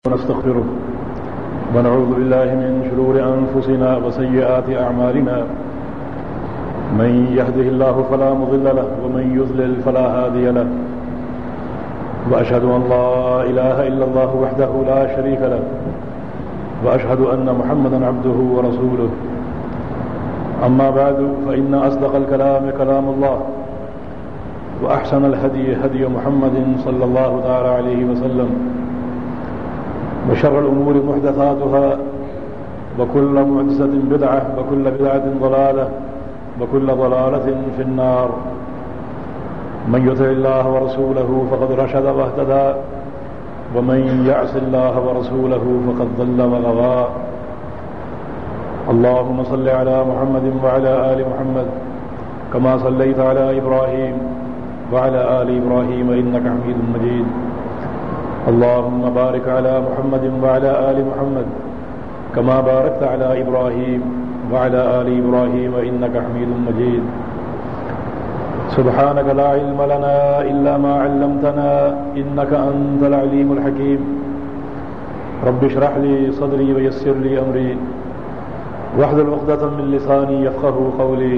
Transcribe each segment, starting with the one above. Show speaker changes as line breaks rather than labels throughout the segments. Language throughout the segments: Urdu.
ونستغفره ونعوذ بالله من شرور أنفسنا وسيئات أعمالنا من يهده الله فلا مضل له ومن يضلل فلا هادي له وأشهد أن لا إله إلا الله وحده لا شريك له وأشهد أن محمدا عبده ورسوله أما بعد فإن أصدق الكلام كلام الله وأحسن الهدي هدي محمد صلى الله تعالى عليه وسلم وشر الأمور محدثاتها وكل محدثة بدعة وكل بدعة ضلالة وكل ضلالة في النار من يطع الله ورسوله فقد رشد واهتدى ومن يعص الله ورسوله فقد ضل وغوى اللهم صل على محمد وعلى آل محمد كما صليت على إبراهيم وعلى آل إبراهيم إنك حميد مجيد اللهم بارك على محمد وعلى آل محمد كما باركت على إبراهيم وعلى آل إبراهيم إنك حميد مجيد سبحانك لا علم لنا إلا ما علمتنا إنك أنت العليم الحكيم رب اشرح لي صدري ويسر لي أمري واحلل عقدة من لساني يفقهوا قولي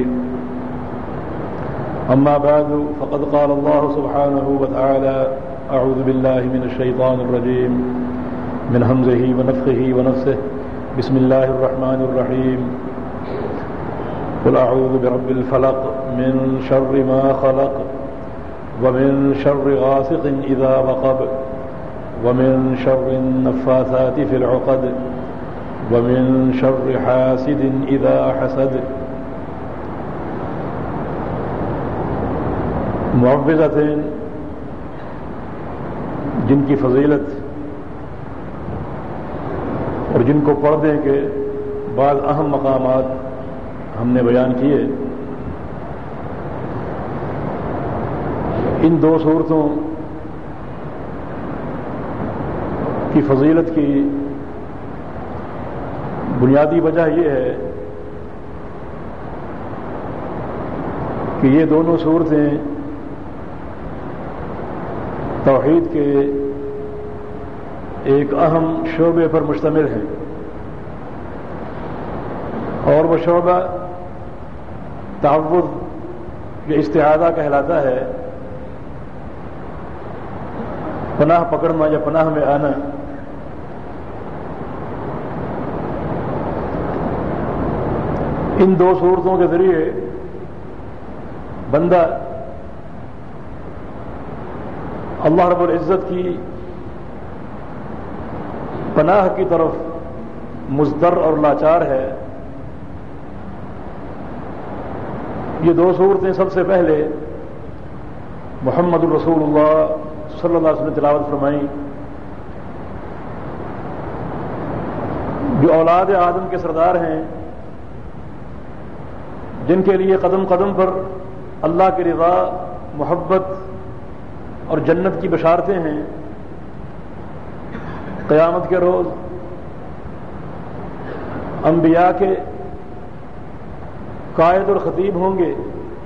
أما بعد فقد قال الله سبحانه وتعالى أعوذ بالله من الشيطان الرجيم من همزه ونفخه ونفسه بسم الله الرحمن الرحيم قل أعوذ برب الفلق من شر ما خلق ومن شر غاسق إذا وقب ومن شر النفاثات في العقد ومن شر حاسد إذا حسد معوذتين جن کی فضیلت اور جن کو پڑھنے کے بعض اہم مقامات ہم نے بیان کیے. ان دو صورتوں کی فضیلت کی بنیادی وجہ یہ ہے کہ یہ دونوں صورتیں توحید کے ایک اہم شعبے پر مشتمل ہیں اور وہ شعبہ تعوذ یا استعاذہ کہلاتا ہے. پناہ پکڑنا یا پناہ میں آنا. ان دو صورتوں کے ذریعے بندہ اللہ رب العزت کی پناہ کی طرف مضطر اور لاچار ہے. یہ دو صورتیں سب سے پہلے محمد الرسول اللہ صلی اللہ علیہ وسلم نے تلاوت فرمائیں جو اولاد آدم کے سردار ہیں، جن کے لیے قدم قدم پر اللہ کی رضا، محبت اور جنت کی بشارتیں ہیں. قیامت کے روز انبیاء کے قائد اور خطیب ہوں گے،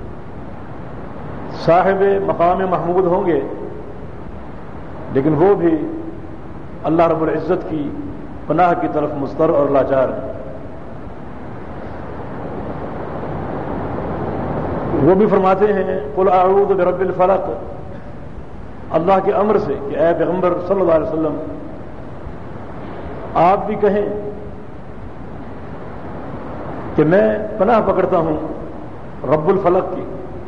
صاحب مقام محمود ہوں گے، لیکن وہ بھی اللہ رب العزت کی پناہ کی طرف مضطر اور لاچار ہیں. وہ بھی فرماتے ہیں قل اعوذ برب الفلق، اللہ کے امر سے کہ اے پیغمبر صلی اللہ علیہ وسلم آپ بھی کہیں کہ میں پناہ پکڑتا ہوں رب الفلق کی.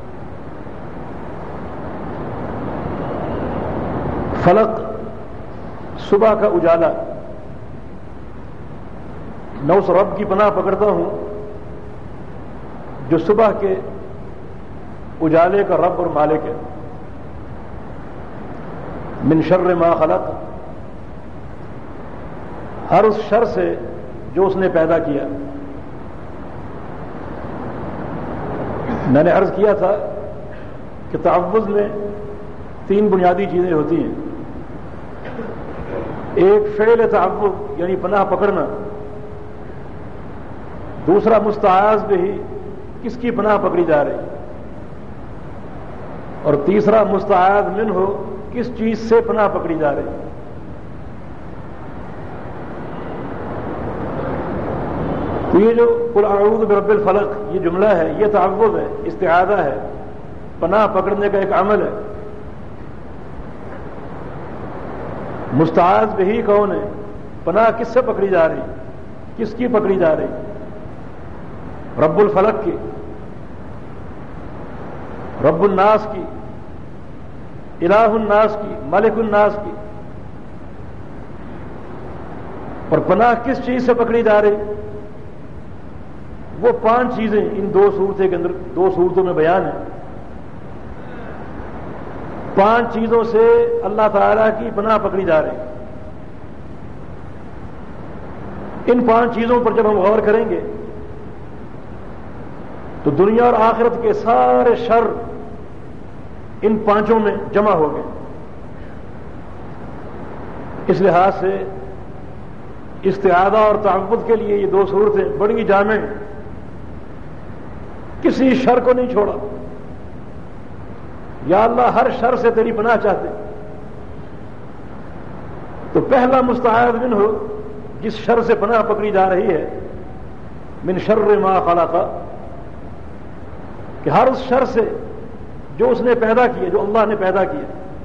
فلق صبح کا اجالا. میں اس رب کی پناہ پکڑتا ہوں جو صبح کے اجالے کا رب اور مالک ہے. من شر ما خلق، ہر اس شر سے جو اس نے پیدا کیا. میں نے عرض کیا تھا کہ تعوذ میں تین بنیادی چیزیں ہوتی ہیں. ایک فعل تعوذ یعنی پناہ پکڑنا، دوسرا مستعاذ بھی کس کی پناہ پکڑی جا رہی، اور تیسرا مستعاذ منہ کس چیز سے پناہ پکڑی جا رہی. تو یہ جو قل اعوذ برب الفلق یہ جملہ ہے، یہ تعوذ ہے، استعاذہ ہے، پناہ پکڑنے کا ایک عمل ہے۔ مستعاذ بہی کون ہے؟ پناہ کس سے پکڑی جا رہی، کس کی پکڑی جا رہی؟ رب الفلق کی، رب الناس کی، الہ الناس کی، ملک الناس کی۔ اور پناہ کس چیز سے پکڑی جا رہی؟ وہ 5 چیزیں ان 2 صورتوں کے اندر، 2 صورتوں میں بیان ہے۔ 5 چیزوں سے اللہ تعالیٰ کی پناہ پکڑی جا رہی۔ ان 5 چیزوں پر جب ہم غور کریں گے تو دنیا اور آخرت کے سارے شر ان 5 میں جمع ہو گئے۔ اس لحاظ سے استعاذہ اور تعوذ کے لیے یہ 2 صورتیں بڑی جامع ہیں، کسی شر کو نہیں چھوڑا۔ یا اللہ ہر شر سے تیری پناہ چاہتے، تو پہلا مستعاذ منہ ہو جس شر سے پناہ پکڑی جا رہی ہے، من شر ما خلق، کہ ہر اس شر سے جو اس نے پیدا کیا، جو اللہ نے پیدا کیا،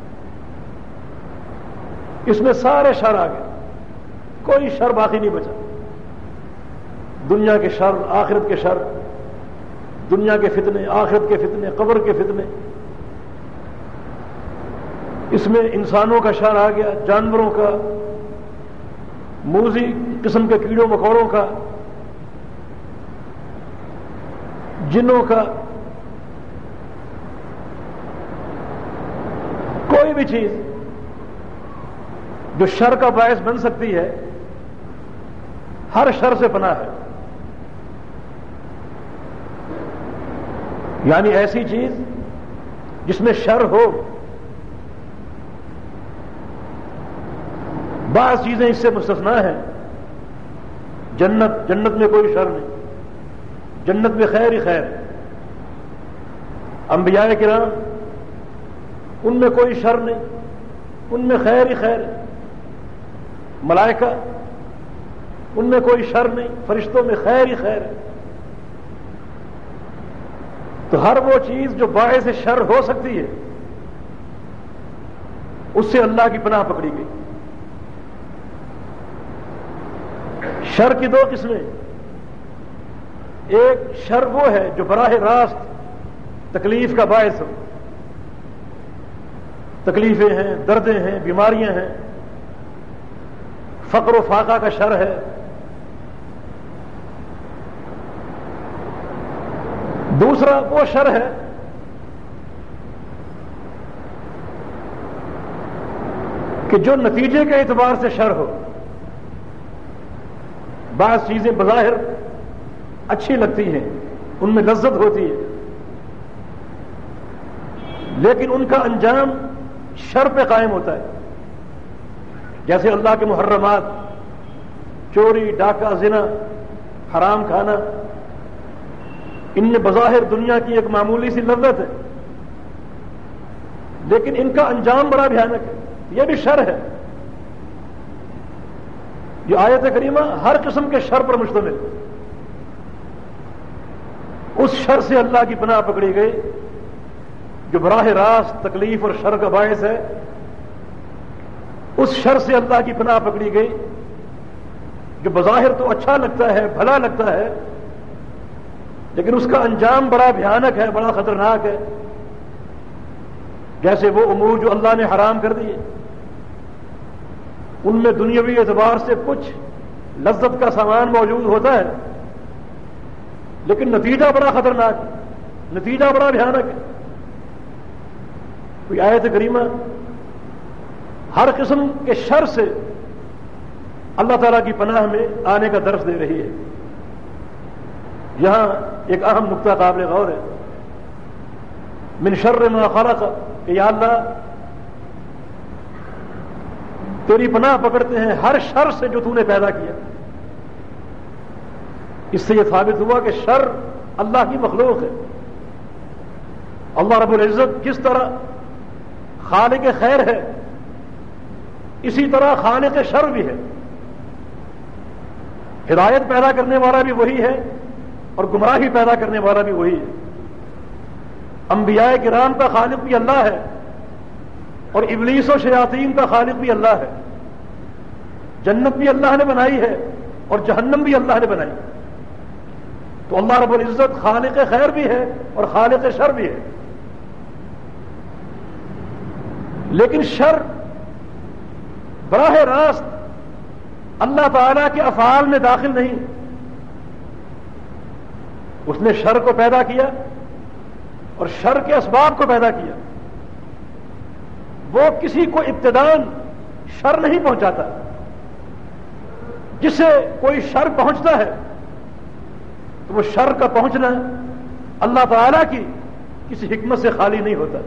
اس میں سارے شر آ گئے، کوئی شر باقی نہیں بچا۔ دنیا کے شر، آخرت کے شر، دنیا کے فتنے، آخرت کے فتنے، قبر کے فتنے، اس میں انسانوں کا شر آ گیا، جانوروں کا، موذی قسم کے کیڑوں مکوڑوں کا، جنوں کا، کوئی بھی چیز جو شر کا باعث بن سکتی ہے، ہر شر سے پناہ ہے۔ یعنی ایسی چیز جس میں شر ہو، بعض چیزیں اس سے مستثنا ہیں۔ جنت میں کوئی شر نہیں، جنت میں خیر ہی خیر۔ انبیاء کرام ان میں کوئی شر نہیں، ان میں خیر ہی خیر۔ ملائکہ ان میں کوئی شر نہیں، فرشتوں میں خیر ہی خیر ہے۔ تو ہر وہ چیز جو باعث شر ہو سکتی ہے، اس سے اللہ کی پناہ پکڑی گئی۔ شر کی 2 قسمیں، ایک شر وہ ہے جو براہ راست تکلیف کا باعث ہو، تکلیفیں ہیں، دردیں ہیں، بیماریاں ہیں، فقر و فاقہ کا شر ہے۔ دوسرا وہ شر ہے کہ جو نتیجے کے اعتبار سے شر ہو۔ بعض چیزیں بظاہر اچھی لگتی ہیں، ان میں لذت ہوتی ہے، لیکن ان کا انجام شر پہ قائم ہوتا ہے۔ جیسے اللہ کے محرمات، چوری، ڈاکہ، زنا، حرام کھانا، ان میں بظاہر دنیا کی ایک معمولی سی لذت ہے، لیکن ان کا انجام بڑا بھیانک ہے، یہ بھی شر ہے۔ یہ آیت کریمہ ہر قسم کے شر پر مشتمل ہے۔ اس شر سے اللہ کی پناہ پکڑی گئی جو براہ راست تکلیف اور شر کا باعث ہے، اس شر سے اللہ کی پناہ پکڑی گئی جو بظاہر تو اچھا لگتا ہے، بھلا لگتا ہے، لیکن اس کا انجام بڑا بھیانک ہے، بڑا خطرناک ہے۔ جیسے وہ امور جو اللہ نے حرام کر دیے، ان میں دنیاوی اعتبار سے کچھ لذت کا سامان موجود ہوتا ہے، لیکن نتیجہ بڑا خطرناک ہے، نتیجہ بڑا بھیانک ہے۔ کوئی آیت کریمہ ہر قسم کے شر سے اللہ تعالیٰ کی پناہ میں آنے کا درس دے رہی ہے۔ یہاں ایک اہم نقطہ قابل غور ہے، من شر ما خلق، کہ یا اللہ تیری پناہ پکڑتے ہیں ہر شر سے جو تو نے پیدا کیا۔ اس سے یہ ثابت ہوا کہ شر اللہ کی مخلوق ہے۔ اللہ رب العزت کس طرح خالق خیر ہے، اسی طرح خالق شر بھی ہے۔ ہدایت پیدا کرنے والا بھی وہی ہے اور گمراہی پیدا کرنے والا بھی وہی ہے۔ انبیاء کرام کا خالق بھی اللہ ہے اور ابلیس و شیاطین کا خالق بھی اللہ ہے۔ جنت بھی اللہ نے بنائی ہے اور جہنم بھی اللہ نے بنائی۔ تو اللہ رب العزت خالق خیر بھی ہے اور خالق شر بھی ہے، لیکن شر براہ راست اللہ تعالیٰ کے افعال میں داخل نہیں۔ اس نے شر کو پیدا کیا اور شر کے اسباب کو پیدا کیا۔ وہ کسی کو ابتداً شر نہیں پہنچاتا، جسے کوئی شر پہنچتا ہے تو وہ شر کا پہنچنا اللہ تعالیٰ کی کسی حکمت سے خالی نہیں ہوتا۔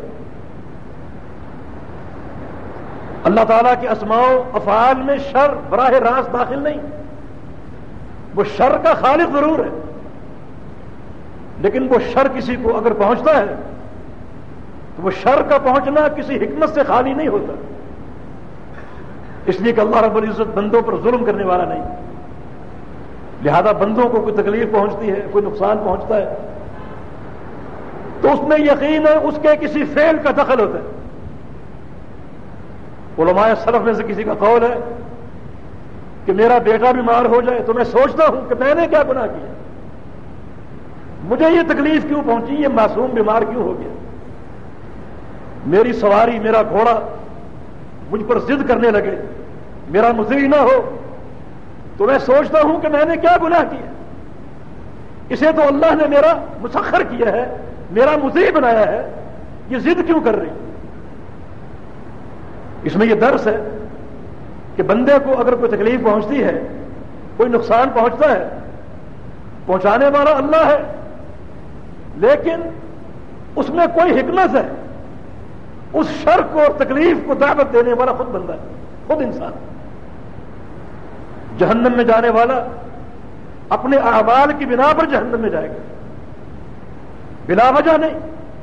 اللہ تعالیٰ کے اسماء و افعال میں شر براہ راست داخل نہیں۔ وہ شر کا خالق ضرور ہے، لیکن وہ شر کسی کو اگر پہنچتا ہے تو وہ شر کا پہنچنا کسی حکمت سے خالی نہیں ہوتا، اس لیے کہ اللہ رب العزت بندوں پر ظلم کرنے والا نہیں، لہذا بندوں کو کوئی تکلیف پہنچتی ہے، کوئی نقصان پہنچتا ہے تو اس میں یقیناً اس کے کسی فعل کا دخل ہوتا ہے۔ علماء سلف میں سے کسی کا قول ہے کہ میرا بیٹا بیمار ہو جائے تو میں سوچتا ہوں کہ میں نے کیا گناہ کیا، مجھے یہ تکلیف کیوں پہنچی، یہ معصوم بیمار کیوں ہو گیا، میری سواری میرا گھوڑا مجھ پر ضد کرنے لگے، میرا مطیع نہ ہو تو میں سوچتا ہوں کہ میں نے کیا گناہ کیا، اسے تو اللہ نے میرا مسخر کیا ہے، میرا مطیع بنایا ہے، یہ ضد کیوں کر رہی۔ اس میں یہ درس ہے کہ بندے کو اگر کوئی تکلیف پہنچتی ہے، کوئی نقصان پہنچتا ہے، پہنچانے والا اللہ ہے، لیکن اس میں کوئی حکمت ہے، اس شر کو اور تکلیف کو دعوت دینے والا خود بندہ ہے، خود انسان۔ جہنم میں جانے والا اپنے اعمال کی بنا پر جہنم میں جائے گا، بلا وجہ نہیں۔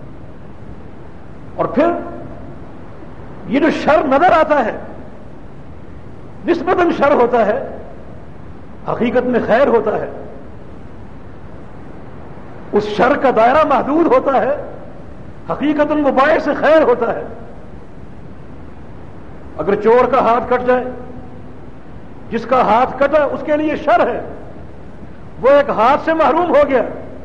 اور پھر یہ جو شر نظر آتا ہے نسبتاً شر ہوتا ہے، حقیقت میں خیر ہوتا ہے، اس شر کا دائرہ محدود ہوتا ہے، حقیقتاً وہ باعث خیر ہوتا ہے۔ اگر چور کا ہاتھ کٹ جائے، جس کا ہاتھ کٹا اس کے لیے شر ہے، وہ ایک ہاتھ سے محروم ہو گیا،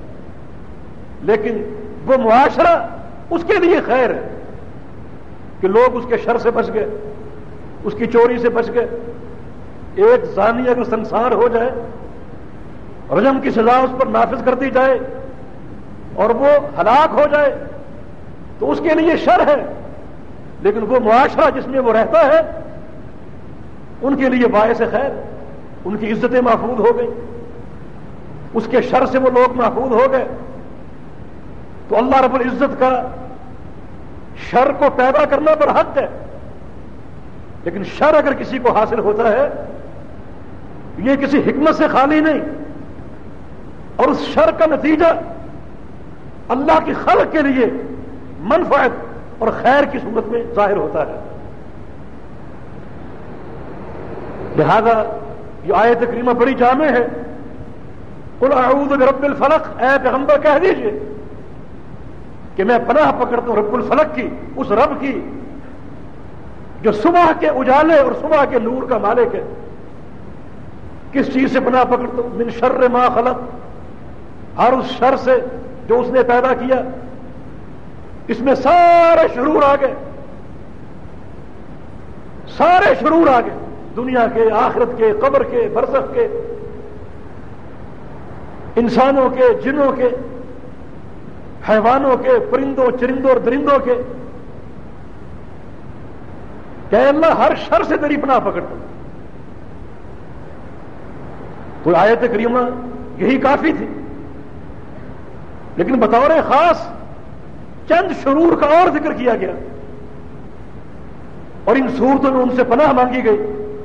لیکن وہ معاشرہ اس کے لیے خیر ہے کہ لوگ اس کے شر سے بچ گئے، اس کی چوری سے بچ گئے۔ ایک زانی اگر سنسار ہو جائے، رجم کی سزا اس پر نافذ کر دی جائے اور وہ ہلاک ہو جائے تو اس کے لیے شر ہے، لیکن وہ معاشرہ جس میں وہ رہتا ہے ان کے لیے باعث خیر، ان کی عزتیں محفوظ ہو گئی، اس کے شر سے وہ لوگ محفوظ ہو گئے۔ تو اللہ رب العزت کا شر کو پیدا کرنا پر حق ہے، لیکن شر اگر کسی کو حاصل ہوتا ہے یہ کسی حکمت سے خالی نہیں، اور اس شر کا نتیجہ اللہ کی خلق کے لیے منفعت اور خیر کی صورت میں ظاہر ہوتا ہے۔ لہذا یہ آیت کریمہ بڑی جامع ہے۔ قل اعوذ برب الفلق، اے پیغمبر کہہ دیجئے کہ میں پناہ پکڑتا ہوں رب الفلق کی، اس رب کی جو صبح کے اجالے اور صبح کے نور کا مالک ہے۔ کس چیز سے پناہ پکڑتا ہوں؟ من شر ما خلق، ہر اس شر سے جو اس نے پیدا کیا۔ اس میں سارے شرور آ گئے، سارے شرور آ گئے، دنیا کے، آخرت کے، قبر کے، برزخ کے، انسانوں کے، جنوں کے، حیوانوں کے، پرندوں چرندوں اور درندوں کے۔ کہ اللہ ہر شر سے تیری پناہ پکڑتا ہوں۔ تو آیت کریمہ یہی کافی تھی، لیکن بطور خاص چند شرور کا اور ذکر کیا گیا، اور ان صورتوں میں ان سے پناہ مانگی گئی،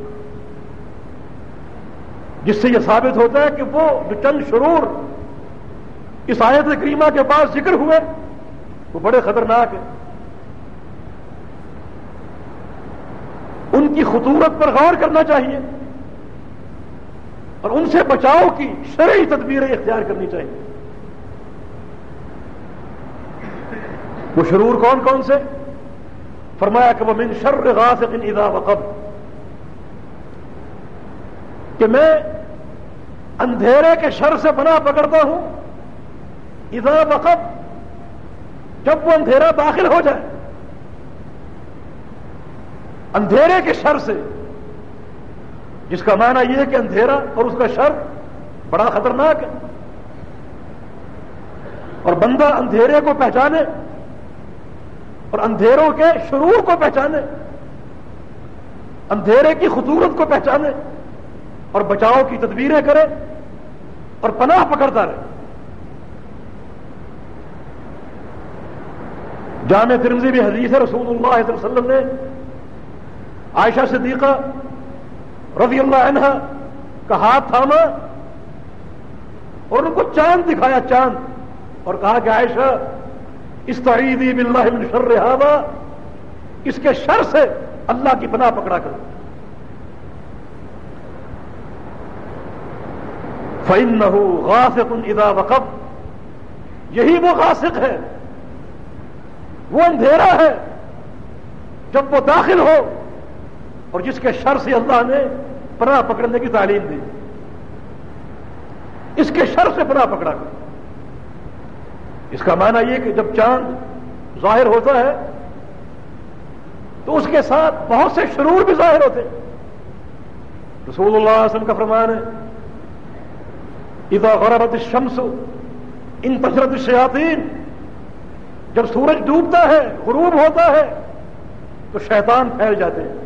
جس سے یہ ثابت ہوتا ہے کہ وہ جو چند شرور اس آیت کریمہ کے پاس ذکر ہوئے وہ بڑے خطرناک ہیں۔ ان کی خطورت پر غور کرنا چاہیے، اور ان سے بچاؤ کی شرعی تدبیریں اختیار کرنی چاہیے. وہ شرور کون کون سے؟ فرمایا کہ وَمِن شَرِّ غَاسِقٍ إِذَا وَقَبَ، کہ میں اندھیرے کے شر سے پناہ پکڑتا ہوں اذا وقب، جب وہ اندھیرا داخل ہو جائے. اندھیرے کے شر سے، جس کا معنی یہ ہے کہ اندھیرا اور اس کا شر بڑا خطرناک ہے، اور بندہ اندھیرے کو پہچانے اور اندھیروں کے شرور کو پہچانے، اندھیرے کی خطورت کو پہچانے اور بچاؤ کی تدبیریں کرے اور پناہ پکڑتا رہے. جامع ترمذی میں حدیث ہے، رسول اللہ صلی اللہ علیہ وسلم نے عائشہ صدیقہ رضی اللہ عنہا کا ہاتھ تھاما اور ان کو چاند دکھایا، چاند، اور کہا کہ عائشہ استعیذی باللہ من شر ھذا، اس کے شر سے اللہ کی پناہ پکڑا کرو. فَإِنَّهُ غَاسِقٌ إِذَا وَقَبَ، یہی وہ غاسق ہے، وہ اندھیرا ہے جب وہ داخل ہو اور جس کے شر سے اللہ نے پناہ پکڑنے کی تعلیم دی. اس کے شر سے پناہ پکڑا کر. اس کا معنی یہ کہ جب چاند ظاہر ہوتا ہے تو اس کے ساتھ بہت سے شرور بھی ظاہر ہوتے. رسول اللہ صلی اللہ علیہ وسلم کا فرمان ہے اذا غربت الشمس انتشرت الشیاطین، جب سورج ڈوبتا ہے، غروب ہوتا ہے، تو شیطان پھیل جاتے ہیں،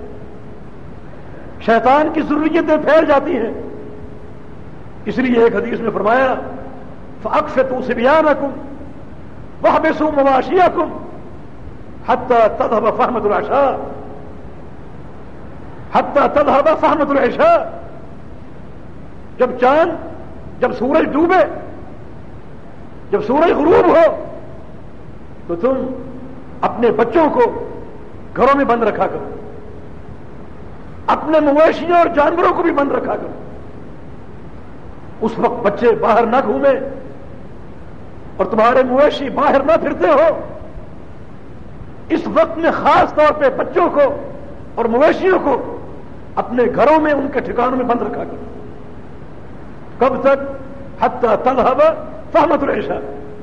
شیطان کی ذریتیں پھیل جاتی ہیں. اس لیے ایک حدیث میں فرمایا فَأَقْفِتُوا صِبْيَانَكُمْ وَاحْبِسُوا مَوَاشِيَكُمْ حَتَّى تَذْهَبَ فَحْمَةُ الْعَشَاءِ، حَتَّى تَذْهَبَ فَحْمَةُ الْعِشَاءِ. جب سورج ڈوبے، جب سورج غروب ہو، تو تم اپنے بچوں کو گھروں میں بند رکھا کرو، اپنے مویشیوں اور جانوروں کو بھی بند رکھا کرو. اس وقت بچے باہر نہ گھومیں اور تمہارے مویشی باہر نہ پھرتے ہو. اس وقت میں خاص طور پہ بچوں کو اور مویشیوں کو اپنے گھروں میں ان کے ٹھکانوں میں بند رکھا کرو. کب تک؟ حتی تذهب فحمۃ العشاء،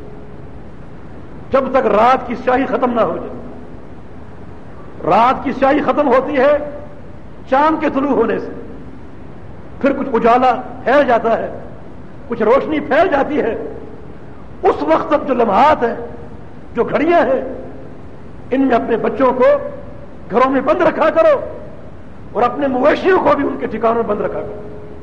جب تک رات کی سیاہی ختم نہ ہو جائے. رات کی سیاہی ختم ہوتی ہے چاند کے طلوع ہونے سے، پھر کچھ اجالا پھیل جاتا ہے، کچھ روشنی پھیل جاتی ہے. اس وقت تک جو لمحات ہیں، جو گھڑیاں ہیں، ان میں اپنے بچوں کو گھروں میں بند رکھا کرو اور اپنے مویشیوں کو بھی ان کے ٹھکانوں میں بند رکھا کرو.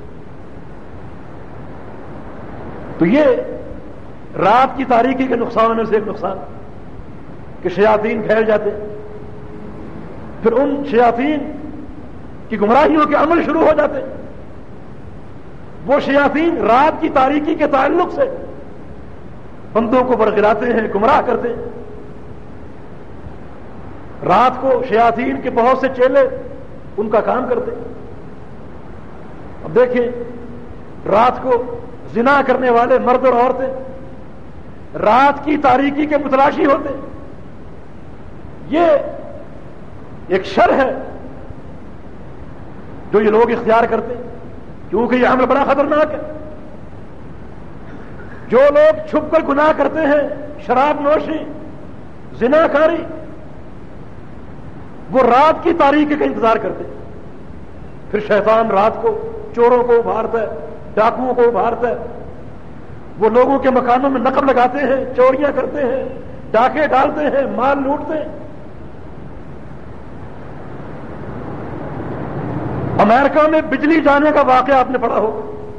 تو یہ رات کی تاریکی کے نقصان میں سے ایک نقصان کہ شیاطین پھیل جاتے، پھر ان شیاطین کی گمراہیوں کے عمل شروع ہو جاتے. وہ شیاطین رات کی تاریکی کے تعلق سے بندوں کو برگلاتے ہیں، گمراہ کرتے ہیں. رات کو شیاطین کے بہت سے چیلے ان کا کام کرتے. اب دیکھیں، رات کو زنا کرنے والے مرد اور عورتیں رات کی تاریکی کے متلاشی ہوتے. یہ ایک شر ہے جو یہ لوگ اختیار کرتے، کیونکہ یہ عمل بڑا خطرناک ہے. جو لوگ چھپ کر گناہ کرتے ہیں، شراب نوشی، زنا کاری، وہ رات کی تاریکی کا انتظار کرتے. پھر شیطان رات کو چوروں کو ابھارتا ہے، ڈاکوؤں کو ابھارتا ہے. وہ لوگوں کے مکانوں میں نقب لگاتے ہیں، چوریاں کرتے ہیں، ڈاکے ڈالتے ہیں، مال لوٹتے ہیں. امریکہ میں بجلی جانے کا واقعہ آپ نے پڑھا ہو.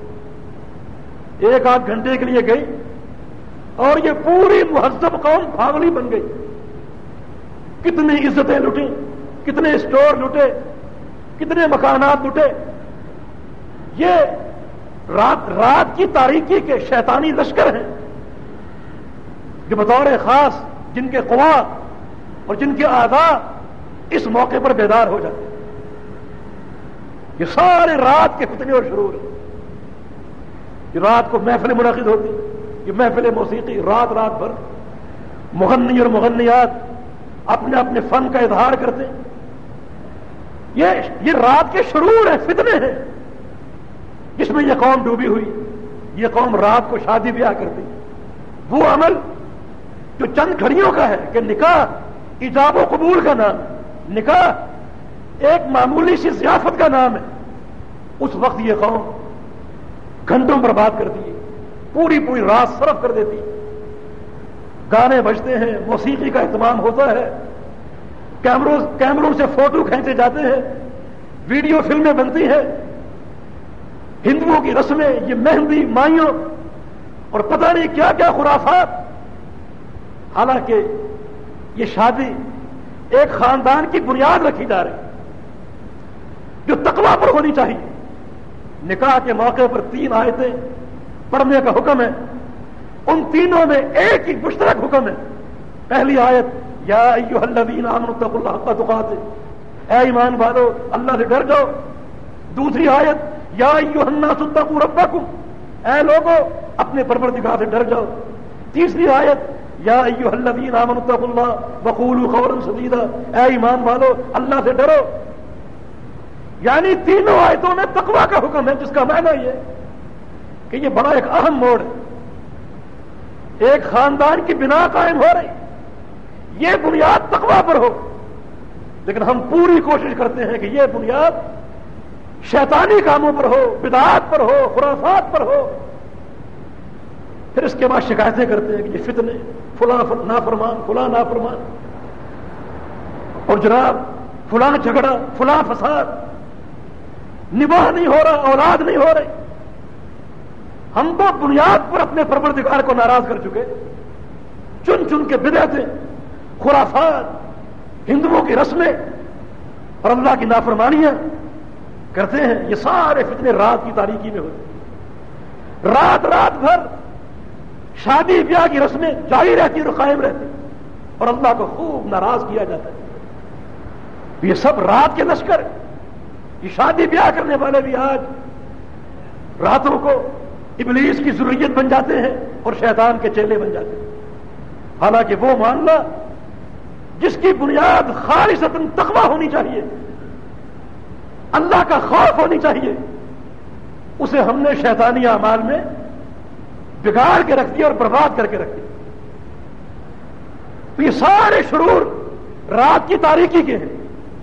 1-8 گھنٹے کے لیے گئی اور یہ پوری مہذب قوم پاگلی بن گئی. کتنی عزتیں لوٹیں، کتنے اسٹور لوٹے، کتنے مکانات لوٹے. یہ رات کی تاریکی کے شیطانی لشکر ہیں جو بطور خاص جن کے قوات اور جن کے اعضاء اس موقع پر بیدار ہو جاتے ہیں. یہ سارے رات کے فتنے اور شرور ہیں. کہ رات کو محفل منعقد ہوتی، یہ محفل موسیقی، رات رات بھر مغنی اور مغنیات اپنے اپنے فن کا اظہار کرتے ہیں. یہ رات کے شرور ہیں، فتنے ہیں جس میں یہ قوم ڈوبی ہوئی. یہ قوم رات کو شادی بیاہ کرتی. وہ عمل جو چند گھڑیوں کا ہے کہ نکاح ایجاب و قبول کا نام، نکاح ایک معمولی سی ضیافت کا نام ہے، اس وقت یہ قوم گھنٹوں برباد کرتی ہے، پوری پوری رات صرف کر دیتی ہے. گانے بجتے ہیں، موسیقی کا اہتمام ہوتا ہے، کیمروں سے فوٹو کھینچے جاتے ہیں، ویڈیو فلمیں بنتی ہیں، ہندوؤں کی رسمیں، یہ مہندی مائیوں اور پتہ نہیں کیا کیا خرافات. حالانکہ یہ شادی ایک خاندان کی بنیاد رکھی جا رہی جو تقویٰ پر ہونی چاہیے. نکاح کے موقع پر 3 آیتیں پڑھنے کا حکم ہے، ان تینوں میں ایک ہی مشترک حکم ہے. پہلی آیت یا ایھا الذین آمنوا اتقوا اللہ حق تقاته، اے ایمان والو اللہ سے ڈر جاؤ. دوسری آیت یا ایھا الناس اتقوا ربکم، اے لوگو اپنے پروردگار سے ڈر جاؤ. تیسری آیت یا ایھا الذین آمنوا اتقوا اللہ وقولوا قولا سدیدا، اے ایمان والو اللہ سے ڈرو. یعنی تینوں آیتوں میں تقویٰ کا حکم ہے، جس کا معنی یہ کہ یہ بڑا ایک اہم موڑ ہے. ایک خاندان کی بنا قائم ہو رہی، یہ بنیاد تقویٰ پر ہو، لیکن ہم پوری کوشش کرتے ہیں کہ یہ بنیاد شیطانی کاموں پر ہو، بدعات پر ہو، خرافات پر ہو. پھر اس کے بعد شکایتیں کرتے ہیں کہ یہ فتنے، فلاں نافرمان، فلاں نافرمان، اور جناب فلاں جھگڑا، فلاں فساد، نباہ نہیں ہو رہا، اولاد نہیں ہو رہی. ہم تو بنیاد پر اپنے پروردگار کو ناراض کر چکے. چن چن کے بدعتیں، خرافات، ہندوؤں کی رسمیں اور اللہ کی نافرمانیاں کرتے ہیں. یہ سارے فتنے رات کی تاریکی میں ہوتے. رات رات بھر شادی بیاہ کی رسمیں جاری رہتی اور قائم رہتی اور اللہ کو خوب ناراض کیا جاتا ہے. یہ سب رات کے لشکر. یہ شادی بیاہ کرنے والے بھی آج راتوں کو ابلیس کی ذریت بن جاتے ہیں اور شیطان کے چیلے بن جاتے ہیں. حالانکہ وہ معاملہ جس کی بنیاد خالصتاً تقویٰ ہونی چاہیے، اللہ کا خوف ہونی چاہیے، اسے ہم نے شیطانی اعمال میں بگاڑ کے رکھ دیا اور برباد کر کے رکھ دیا. تو یہ سارے شرور رات کی تاریکی کے ہیں.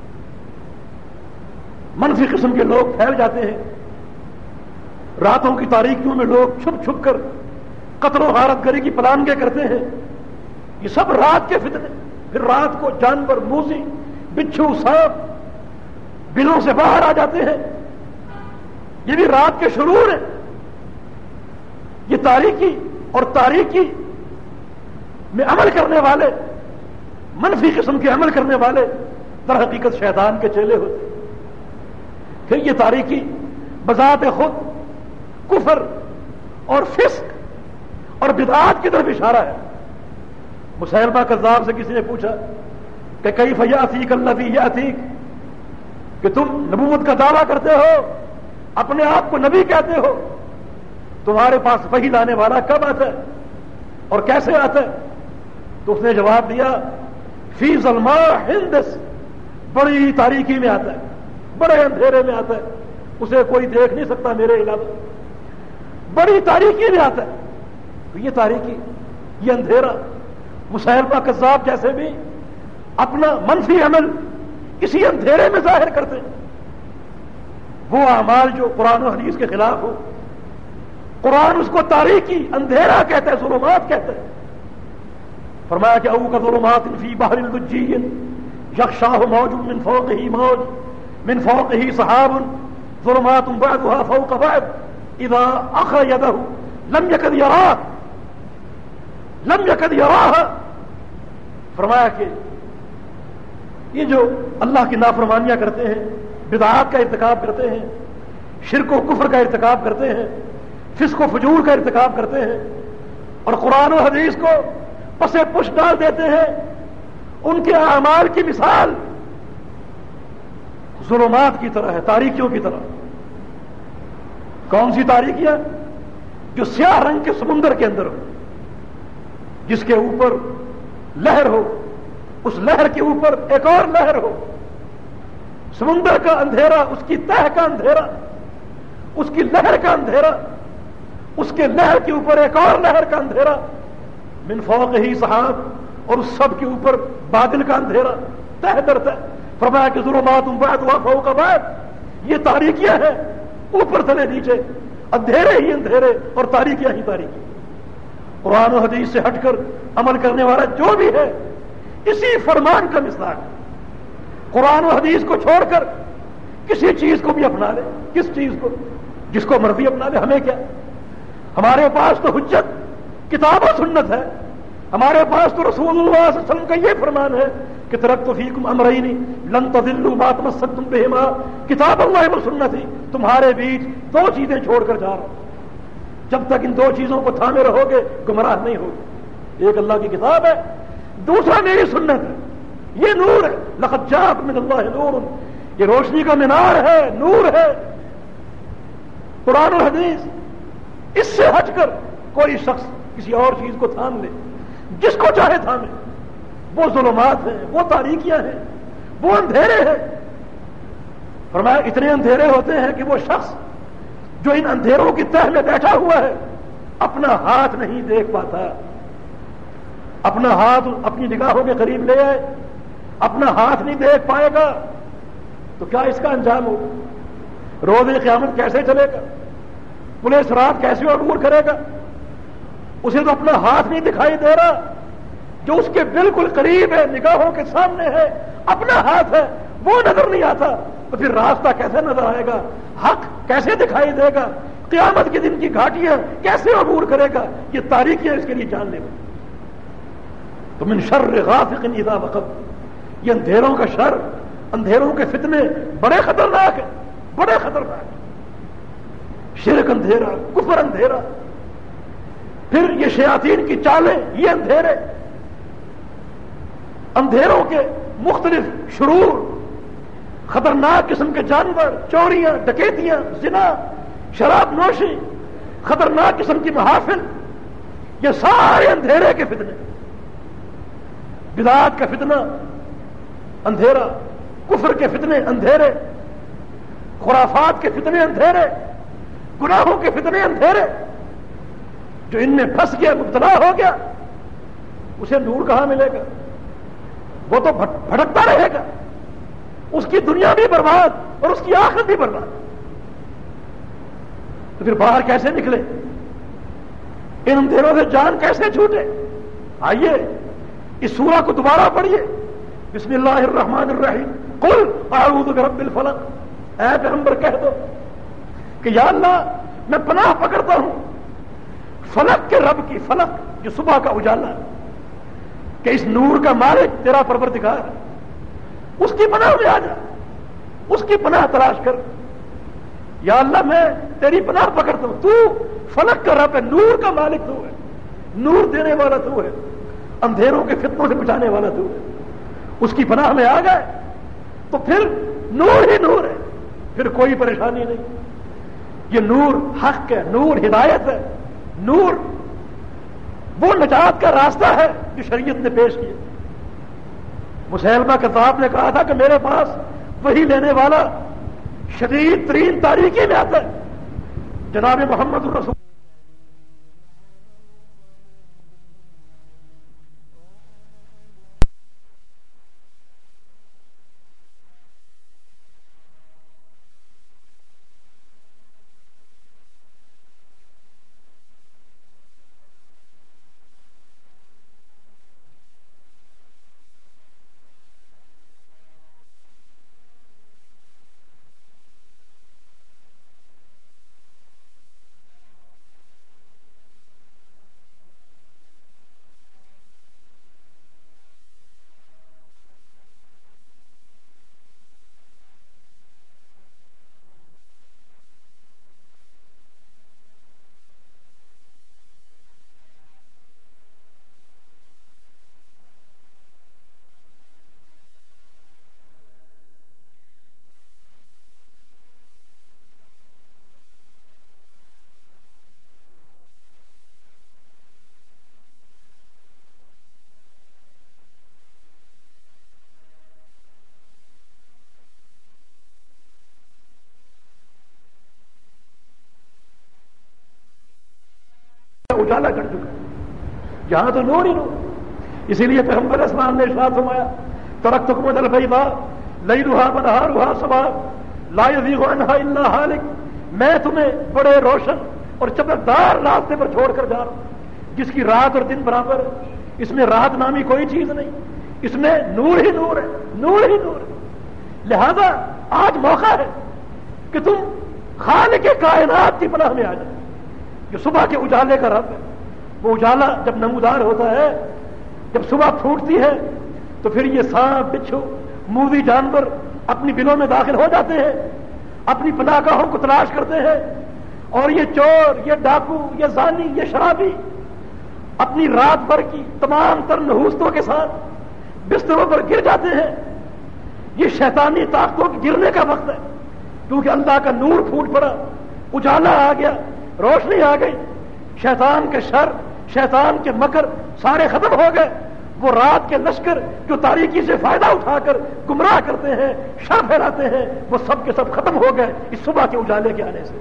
منفی قسم کے لوگ پھیل جاتے ہیں. راتوں کی تاریکیوں میں لوگ چھپ چھپ کر قتل و غارت گری کی پلانگیں کرتے ہیں. یہ سب رات کے فتنے. پھر رات کو جانور، موذی، بچھو، سانپ بلوں سے باہر آ جاتے ہیں. یہ بھی رات کے شرور ہیں. یہ تاریکی اور تاریکی میں عمل کرنے والے، منفی قسم کے عمل کرنے والے در حقیقت شیطان کے چیلے ہوتے. پھر یہ تاریکی بذات خود کفر اور فسق اور بدعات کی طرف اشارہ ہے. مسیلمہ کذاب سے کسی نے پوچھا کہ کیف یاتیک الذی یاتیک، کہ تم نبوت کا دعویٰ کرتے ہو، اپنے آپ کو نبی کہتے ہو، تمہارے پاس وحی لانے والا کب آتا ہے اور کیسے آتا ہے؟ تو اس نے جواب دیا فی ظلماء ہندس، بڑی تاریکی میں آتا ہے، بڑے اندھیرے میں آتا ہے، اسے کوئی دیکھ نہیں سکتا میرے علاوہ. بڑی تاریکی میں آتا ہے. تو یہ تاریکی، یہ اندھیرا، مسیلمہ کذاب جیسے بھی اپنا منفی عمل اسی اندھیرے میں ظاہر کرتے ہیں. وہ اعمال جو قرآن و حدیث کے خلاف ہو، قرآن اس کو تاریکی، اندھیرا کہتا ہے، ظلمات کہتا ہے. فرمایا کہ او کظلمات فی بحر لجی یغشاہ موج من فوقہ موج من فوقہ سحاب ظلمات بعضها فوق بعض اذا اخرج یدہ لم یکد یراها. فرمایا کہ یہ جو اللہ کی نافرمانیاں کرتے ہیں، بدعات کا ارتکاب کرتے ہیں، شرک و کفر کا ارتکاب کرتے ہیں، فسق و فجور کا ارتکاب کرتے ہیں اور قرآن و حدیث کو پس پش ڈال دیتے ہیں، ان کے اعمال کی مثال ظلمات کی طرح ہے، تاریکیوں کی طرح. کون سی تاریکیاں؟
جو سیاہ رنگ کے سمندر کے اندر ہو، جس کے اوپر لہر ہو، اس لہر کے اوپر ایک اور لہر ہو، سمندر کا اندھیرا، اس کی تہ کا اندھیرا، اس کی لہر کا اندھیرا، اس کے لہر کے اوپر ایک اور لہر کا اندھیرا، من فوقہ سحاب، اور اس سب کے اوپر بادل کا اندھیرا، تہ در تہ، فرمایا کہ ظلمات بعضها فوق بعض، یہ تاریکیاں ہیں اوپر تلے نیچے، اندھیرے ہی اندھیرے اور تاریکیاں ہی تاریکی۔ قرآن و حدیث سے ہٹ کر عمل کرنے والا جو بھی ہے اسی فرمان کا مثال ہے۔ قرآن و حدیث کو چھوڑ کر کسی چیز کو بھی اپنا لے، کس چیز کو؟ جس کو مرضی اپنا لے، ہمیں کیا؟ ہمارے پاس تو حجت کتاب و سنت ہے، ہمارے پاس تو رسول اللہ صلی اللہ علیہ وسلم کا یہ فرمان ہے کہ ترکت فیکم امرین لن تضلوا ما تمسکتم بہما، کتاب اللہ و سنتی، تمہارے بیچ دو چیزیں چھوڑ کر جا رہا ہوں، جب تک ان دو چیزوں کو تھامے رہو گے گمراہ نہیں ہوگے۔ ایک اللہ کی کتاب ہے، دوسرا میری سنت ہے، یہ نور ہے، لقد جاءکم من اللہ نور، یہ روشنی کا مینار ہے، نور ہے۔ قرآن و حدیث، اس سے ہٹ کر کوئی شخص کسی اور چیز کو تھام لے، جس کو چاہے تھامے، وہ ظلمات ہیں، وہ تاریکیاں ہیں، وہ اندھیرے ہیں۔ فرمایا اتنے اندھیرے ہوتے ہیں کہ وہ شخص جو ان اندھیروں کی تہ میں بیٹھا ہوا ہے اپنا ہاتھ نہیں دیکھ پاتا، اپنا ہاتھ اپنی نگاہوں کے قریب لے آئے، اپنا ہاتھ نہیں دیکھ پائے گا تو کیا اس کا انجام ہوگا؟ روز قیامت کیسے چلے گا؟ پولیس رات کیسے عبور کرے گا؟ اسے تو اپنا ہاتھ نہیں دکھائی دے رہا، جو اس کے بالکل قریب ہے، نگاہوں کے سامنے ہے، اپنا ہاتھ ہے، وہ نظر نہیں آتا، تو پھر راستہ کیسے نظر آئے گا؟ حق کیسے دکھائی دے گا؟ قیامت کے دن کی گھاٹیاں کیسے عبور کرے گا؟ یہ تاریکیاں اس کے لیے جان لے گا۔ تو من شر غاسق اذا وقب، یہ اندھیروں کا شر، اندھیروں کے فتنے بڑے خطرناک ہیں، بڑے خطرناک ہیں۔ شرک اندھیرا، کفر اندھیرا، پھر یہ شیاطین کی چالیں، یہ اندھیرے، اندھیروں کے مختلف شرور، خطرناک قسم کے جانور، چوریاں، ڈکیتیاں، زنا، شراب نوشی، خطرناک قسم کی محافل، یہ سارے اندھیرے کے فتنے۔ بدعات کا فتنہ اندھیرا، کفر کے فتنے اندھیرے، خرافات کے فتنے اندھیرے، گناہوں کے فتنے اندھیرے۔ جو ان میں پھنس گیا، مبتلا ہو گیا، اسے نور کہاں ملے گا؟ وہ تو بھٹکتا رہے گا، اس کی دنیا بھی برباد اور اس کی آخرت بھی برباد۔ تو پھر باہر کیسے نکلے؟ ان اندھیروں سے جان کیسے چھوٹے؟ آئیے اس سورہ کو دوبارہ پڑھیے، بسم اللہ الرحمن الرحیم، قل اعوذ برب الفلق، اے پیغمبر کہہ دو کہ یا اللہ میں پناہ پکڑتا ہوں فلک کے رب کی، فلک جو صبح کا اجالا ہے، کہ اس نور کا مالک تیرا پروردگار ہے، اس کی پناہ میں آ جا، اس کی پناہ تلاش کر۔ یا اللہ میں تیری پناہ پکڑتا ہوں، تو فلک کا رب ہے، نور کا مالک تو ہے، نور دینے والا تو ہے، اندھیروں کے فتنوں سے بچانے والا تو ہے۔ اس کی پناہ میں آ گئے تو پھر نور ہی نور ہے، پھر کوئی پریشانی نہیں۔ یہ نور حق ہے، نور ہدایت ہے، نور وہ نجات کا راستہ ہے جو شریعت نے پیش کیا۔ مسیلمہ کذاب نے کہا تھا کہ میرے پاس وہی لینے والا شدید ترین تاریکی میں آتا ہے، جناب محمد الرسول اجالا کر چکا، یہاں تو نور ہی نور۔ اسی لیے پیغمبر اسلام نے ارشاد فرمایا ترکتکم علی البیضاء لیلھا ونہارھا سواء لا یزیغ عنھا الا ھالک، میں تمہیں بڑے روشن اور چمکدار راستے پر چھوڑ کر جا رہا ہوں جس کی رات اور دن برابر ہے، اس میں رات نامی کوئی چیز نہیں، اس میں نور ہی نور ہے، نور ہی نور ہے۔ لہذا آج موقع ہے کہ تم خالق کائنات کی پناہ میں آ جاؤ، جو صبح کے اجالے کا رب ہے۔ وہ اجالا جب نمودار ہوتا ہے، جب صبح پھوٹتی ہے تو پھر یہ سانپ بچھو موذی جانور اپنی بلوں میں داخل ہو جاتے ہیں، اپنی پناہ گاہوں کو تلاش کرتے ہیں، اور یہ چور، یہ ڈاکو، یہ زانی، یہ شرابی اپنی رات بھر کی تمام تر نحوستوں کے ساتھ بستروں پر گر جاتے ہیں۔ یہ شیطانی طاقتوں کے گرنے کا وقت ہے، کیونکہ اللہ کا نور پھوٹ پڑا، اجالا آ گیا، روشنی آ گئی، شیطان کے شر، شیطان کے مکر سارے ختم ہو گئے۔ وہ رات کے لشکر جو تاریکی سے فائدہ اٹھا کر گمراہ کرتے ہیں، شر پھیلاتے ہیں، وہ سب کے سب ختم ہو گئے اس صبح کے اجالے کے آنے سے۔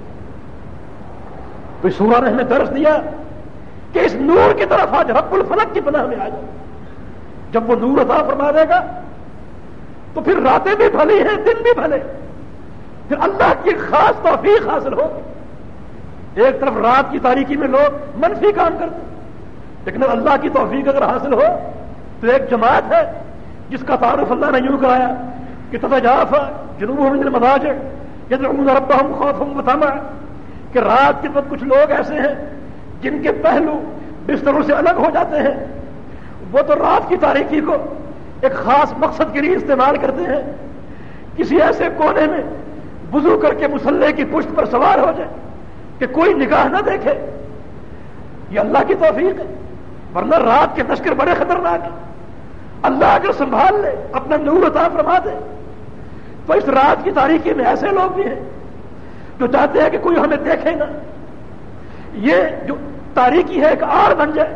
تو اس سورہ نے ہمیں درس دیا کہ اس نور کی طرف آج رب الفلق کی پناہ میں آ جاؤ۔ جب وہ نور عطا فرما دے گا تو پھر راتیں بھی بھلی ہیں، دن بھی بھلے، پھر اللہ کی خاص توفیق حاصل ہوگی۔ ایک طرف رات کی تاریکی میں لوگ منفی کام کرتے، لیکن اللہ کی توفیق اگر حاصل ہو تو ایک جماعت ہے جس کا تعارف اللہ نے یوں کرایا کہ تتجافی جنوبهم من المضاجع يدعون ربهم خوفا وطمعا، کہ رات کے وقت کچھ لوگ ایسے ہیں جن کے پہلو بستروں سے الگ ہو جاتے ہیں، وہ تو رات کی تاریکی کو ایک خاص مقصد کے لیے استعمال کرتے ہیں، کسی ایسے کونے میں وضو کر کے مصلی کی پشت پر سوار ہو جائے کہ کوئی نگاہ نہ دیکھے۔ یہ اللہ کی توفیق ہے، ورنہ رات کے لشکر بڑے خطرناک ہیں۔ اللہ اگر سنبھال لے، اپنا نور عطا فرما دے، تو اس رات کی تاریکی میں ایسے لوگ بھی ہیں جو چاہتے ہیں کہ کوئی ہمیں دیکھے گا، یہ جو تاریکی ہے ایک آڑ بن جائے،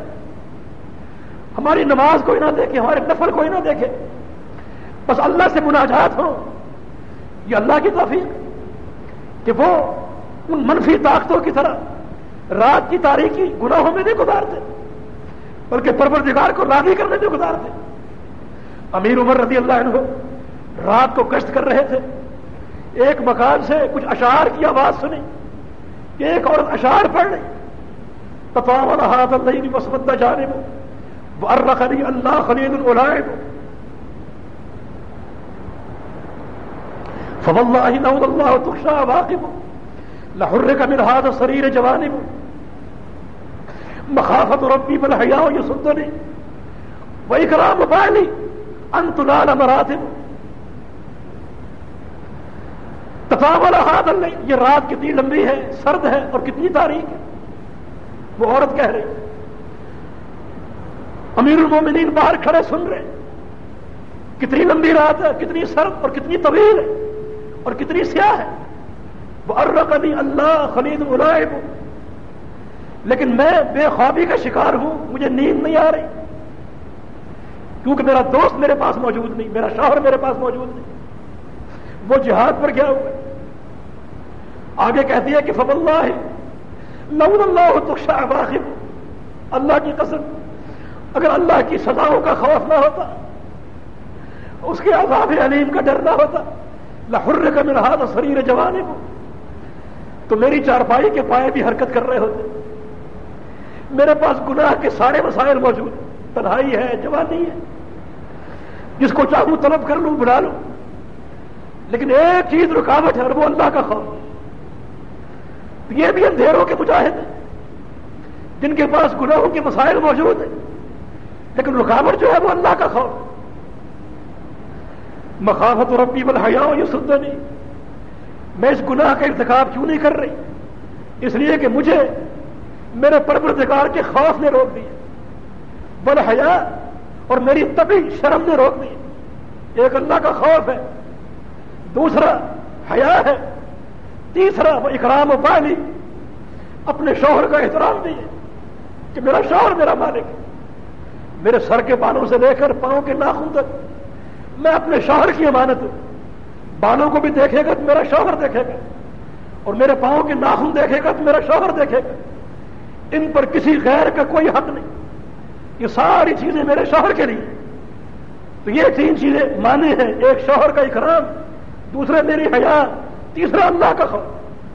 ہماری نماز کوئی نہ دیکھے، ہمارے نفل کوئی نہ دیکھے، بس اللہ سے مناجات ہو۔ یہ اللہ کی توفیق کہ وہ ان منفی طاقتوں کی طرح رات کی تاریکی گناہوں میں نہیں گزارتے، بلکہ پروردگار کو راضی کرنے میں گزارتے۔ امیر عمر رضی اللہ عنہ رات کو گشت کر رہے تھے، ایک مکان سے کچھ اشعار کی آواز سنی کہ ایک عورت اشعار پڑھ رہی، تطاول هذا الليل واسود جانبه وارقني الله خليل الاولئك فوالله لولا الله تخشى عواقبه لحرك من هذا السرير جوانبه مخافة ربي والحياء يصدني وإكرام بالي أن تنال مراتبه۔ تطاول هذا الليل، یہ رات کتنی لمبی ہے، سرد ہے اور کتنی تاریک ہے، وہ عورت کہہ رہی۔ امیر المومنین باہر کھڑے سن رہے، کتنی لمبی رات ہے، کتنی سرد اور کتنی طویل ہے اور کتنی سیاہ ہے۔ وَأَرَّقَنِي اللَّهُ خَلِيلُ أُولَئِكَ، لیکن میں بے خوابی کا شکار ہوں، مجھے نیند نہیں آ رہی، کیونکہ میرا دوست میرے پاس موجود نہیں، میرا شوہر میرے پاس موجود نہیں، وہ جہاد پر گیا ہوا ہے۔ آگے کہتی ہے کہ فَوَاللَّهِ لَوْلَا اللَّهُ تُخْشَىٰ عَوَاقِبُهُ، اللہ کی قسم اگر اللہ کی سزاؤں کا خوف نہ ہوتا، اس کے عذاب علیم کا ڈر نہ ہوتا، لَحُرِّكَ مِنْ هَٰذَا السَّرِيرِ جَوَانِبُهُ، تو میری چارپائی کے پائے بھی حرکت کر رہے ہوتے۔ میرے پاس گناہ کے سارے مسائل موجود ہیں، تنہائی ہے، جوانی ہے، جس کو چاہوں طلب کر لوں، بلا لوں، لیکن ایک چیز رکاوٹ ہے اور وہ اللہ کا خوف۔ یہ بھی اندھیروں کے مجاہد ہیں جن کے پاس گناہوں کے مسائل موجود ہیں، لیکن رکاوٹ جو ہے وہ اللہ کا خوف۔ مخافت ربی والحیاء یصدنی، میں اس گناہ کا ارتکاب کیوں نہیں کر رہی؟ اس لیے کہ مجھے میرے پروردگار کے خوف نے روک دیا، والحیاء، اور میری طبی شرم نے روک دی۔ ایک اللہ کا خوف ہے، دوسرا حیا ہے، تیسرا وہ اکرام و بالی، اپنے شوہر کا احترام بھی ہے کہ میرا شوہر میرا مالک ہے، میرے سر کے بالوں سے لے کر پاؤں کے ناخن تک میں اپنے شوہر کی امانت ہوں۔ بالوں کو بھی دیکھے گا تو میرا شوہر دیکھے گا، اور میرے پاؤں کے ناخن دیکھے گا تو میرا شوہر دیکھے گا۔ ان پر کسی غیر کا کوئی حق نہیں، یہ ساری چیزیں میرے شوہر کے لیے۔ تو یہ تین چیزیں مانے ہیں، ایک شوہر کا اکرام، دوسرا میری حیا، تیسرا اللہ کا خوف۔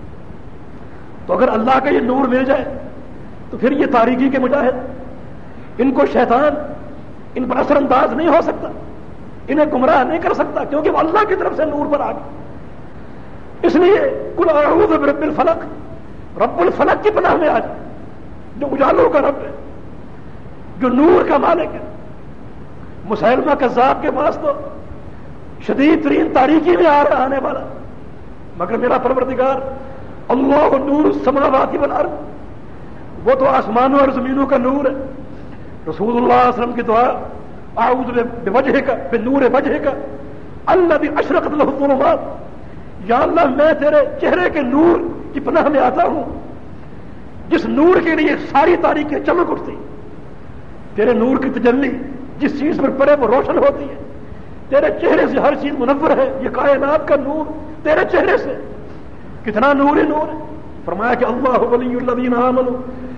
تو اگر اللہ کا یہ نور مل جائے تو پھر یہ تاریکی کے مجاہد، ان کو شیطان ان پر اثر انداز نہیں ہو سکتا، انہیں گمراہ نہیں کر سکتا، کیونکہ وہ اللہ کی طرف سے نور پر آ گئے۔ اس لیے قل اعوذ برب الفلق، رب الفلق کی پناہ میں آ جائے، جو اجالوں کا رب ہے، جو نور کا مالک ہے۔ مسیلمہ کذاب کے پاس تو شدید ترین تاریکی میں آنے والا، مگر میرا پروردگار اللہ نور السماوات والارض، وہ تو آسمانوں اور زمینوں کا نور ہے۔ رسول اللہ صلی اللہ علیہ وسلم کی دعا، اعوذ بوجہک بنور وجہک الذی اشرقت لہ الظلمات، یا اللہ میں تیرے چہرے کے نور کی پناہ میں آتا ہوں جس نور کے لیے ساری تاریخیں چمک اٹھتی، تیرے نور کی تجلی جس چیز پر پڑے وہ روشن ہوتی ہے، تیرے چہرے سے ہر چیز منور ہے، یہ کائنات کا نور تیرے چہرے سے، کتنا نور ہی نور ہے۔ فرمایا کہ اللہ ولی الذین آمنوا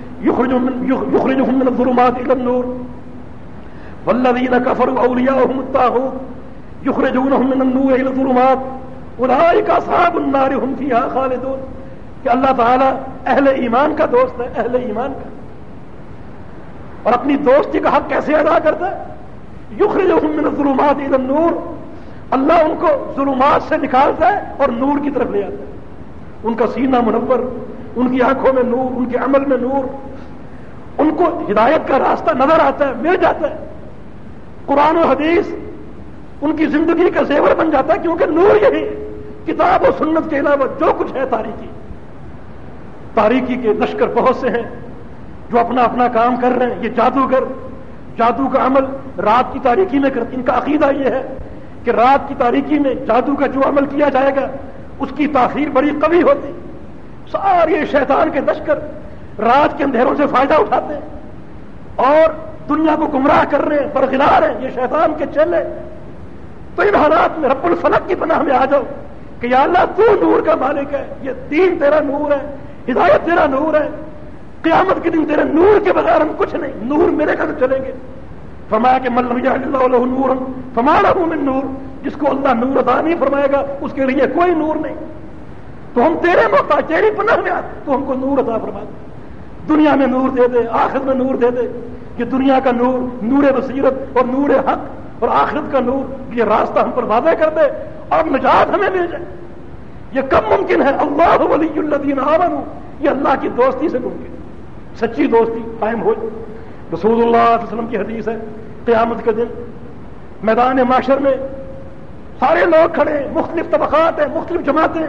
یخرجہم من الظلمات الی النور والذین کفروا اولیاؤہم الطاغوت یخرجونہم من النور الی الظلمات اولئک اصحاب النار ہم فیہا خالدون، کہ اللہ تعالیٰ اہل ایمان کا دوست ہے، اہل ایمان کا، اور اپنی دوستی کا حق کیسے ادا کرتا ہے؟ یخرجہم من الظلمات الی النور، اللہ ان کو ظلمات سے نکالتا ہے اور نور کی طرف لے آتا ہے، ان کا سینہ منور، ان کی آنکھوں میں نور، ان کے عمل میں نور، ان کو ہدایت کا راستہ نظر آتا ہے، مل جاتا ہے، قرآن و حدیث ان کی زندگی کا زیور بن جاتا ہے، کیونکہ نور یہی ہے، کتاب و سنت کے علاوہ جو کچھ ہے تاریکی کے لشکر بہت سے ہیں جو اپنا اپنا کام کر رہے ہیں۔ یہ جادوگر جادو کا عمل رات کی تاریکی میں کرتے، ان کا عقیدہ یہ ہے کہ رات کی تاریکی میں جادو کا جو عمل کیا جائے گا اس کی تاثیر بڑی قوی ہوتی۔ سارے شیطان کے لشکر رات کے اندھیروں سے فائدہ اٹھاتے ہیں اور دنیا کو گمراہ کر رہے ہیں، برغلا رہے ہیں، یہ شیطان کے چیلے۔ تو ان حالات میں رب الفلق کی پناہ میں آ جاؤ کہ یا اللہ تو نور کا مالک ہے، یہ دین تیرا نور ہے، ہدایت تیرا نور ہے، قیامت کے دن تیرے نور کے بغیر ہم کچھ نہیں، نور میرے گھر چلیں گے۔ فرمایا کہ من لم یجعل اللہ لہ نورا فما لہ من نور، جس کو اللہ نور عطا نہیں فرمائے گا اس کے لیے کوئی نور نہیں۔ تو ہم تیرے محتاج، تیری پناہ میں آتے، تو ہم کو نور عطا فرما دے، دنیا میں نور دے دے، آخرت میں نور دے دے۔ یہ دنیا کا نور، نور بصیرت اور نور حق، اور آخرت کا نور، یہ راستہ ہم پر واضح کر دے اور نجات ہمیں مل جائے۔ یہ کب ممکن ہے؟ اللہ ولی الذین آمنوا، یہ اللہ کی دوستی سے ممکن، سچی دوستی قائم ہو۔ رسول اللہ صلی اللہ علیہ وسلم کی حدیث ہے، قیامت کے دن میدان معاشر میں سارے لوگ کھڑے ہیں، مختلف طبقات ہیں، مختلف جماعتیں،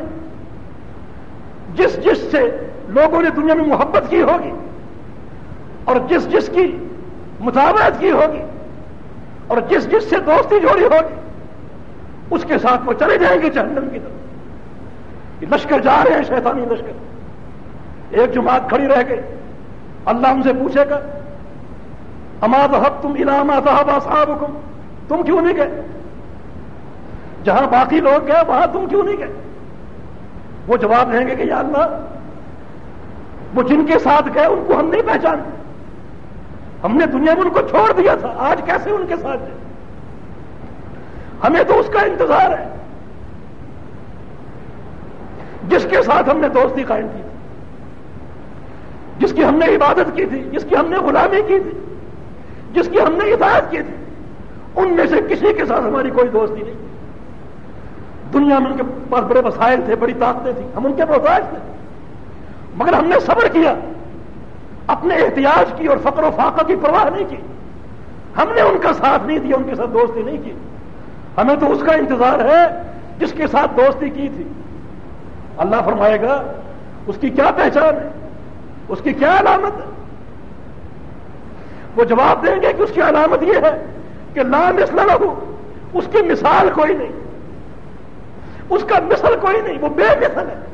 جس جس سے لوگوں نے دنیا میں محبت کی ہوگی اور جس جس کی مطابقت کی ہوگی اور جس جس سے دوستی جوڑی ہوگی اس کے ساتھ وہ چلے جائیں گے جہنم کی طرف۔ یہ لشکر جا رہے ہیں، شیطانی لشکر۔ ایک جماعت کھڑی رہ گئی، اللہ ان سے پوچھے گا اما ذهبتم الى ما ذهب اصحابكم، تم کیوں نہیں گئے؟ جہاں باقی لوگ گئے وہاں تم کیوں نہیں گئے؟ وہ جواب دیں گے کہ یا اللہ وہ جن کے ساتھ گئے ان کو ہم نہیں پہچانتے، ہم نے دنیا میں ان کو چھوڑ دیا تھا، آج کیسے ان کے ساتھ جائیں؟ ہمیں تو اس کا انتظار ہے جس کے ساتھ ہم نے دوستی قائم کی تھی، جس کی ہم نے عبادت کی تھی، جس کی ہم نے غلامی کی تھی، جس کی ہم نے اطاعت کی تھی، ان میں سے کسی کے ساتھ ہماری کوئی دوستی نہیں۔ دنیا میں ان کے پاس بڑے وسائل تھے، بڑی طاقتیں تھیں، ہم ان کے محتاج تھے، مگر ہم نے صبر کیا، اپنے احتیاج کی اور فقر و فاقہ کی پرواہ نہیں کی، ہم نے ان کا ساتھ نہیں دیا، ان کے ساتھ دوستی نہیں کی۔ ہمیں تو اس کا انتظار ہے جس کے ساتھ دوستی کی تھی۔ اللہ فرمائے گا اس کی کیا پہچان ہے، اس کی کیا علامت ہے؟ وہ جواب دیں گے کہ اس کی علامت یہ ہے کہ لا مثل لہ، اس کی مثال کوئی نہیں، اس کا مثل کوئی نہیں، وہ بے مثل ہے۔